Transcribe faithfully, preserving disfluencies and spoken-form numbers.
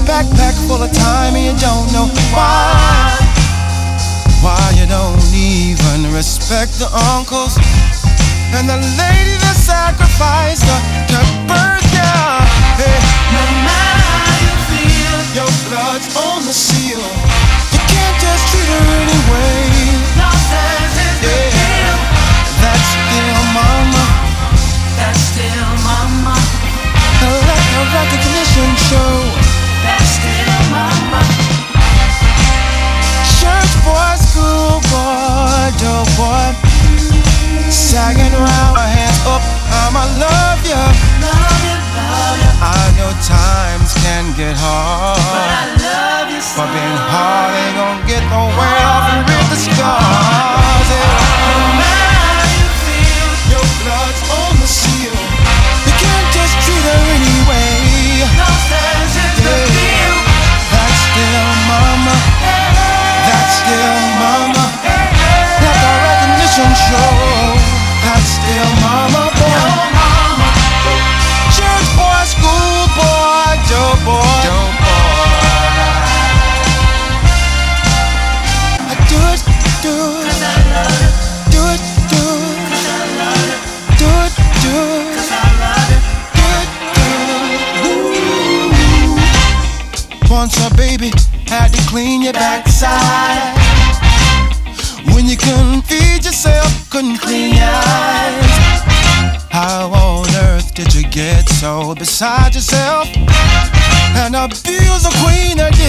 backpack full of time and you don't know why. Why you don't even respect the uncles and the lady that sacrificed her to birth ya. Hey. No matter how you feel, your blood's on the seal. You can't just treat her anyway. No sense is the deal. That's still mama. That's still mama. Like a recognition show. That's still mama. Church boy, school boy, dope boy, sagging around, her hands up, I'ma love ya. Love you, love you. I know times can get hard, but I love you so. But being hard ain't gonna get no way off and rip the scars. No matter how you feel, your blood's on the seal. You can't just treat her anyway. No sense in the deal. That's still mama. That's still mama. Like a recognition show. That's still mama boy. Church boy, school boy, dope boy. Dope boy. I do it, do it. Cause I love it. Do it, do it. Cause I love it. Do it, do it. Cause I love it. Do it, do it. Ooh. Once a baby had to clean your backside. When you couldn't feed yourself, couldn't clean your eyes. How on earth did you get so beside yourself and abuse a queen that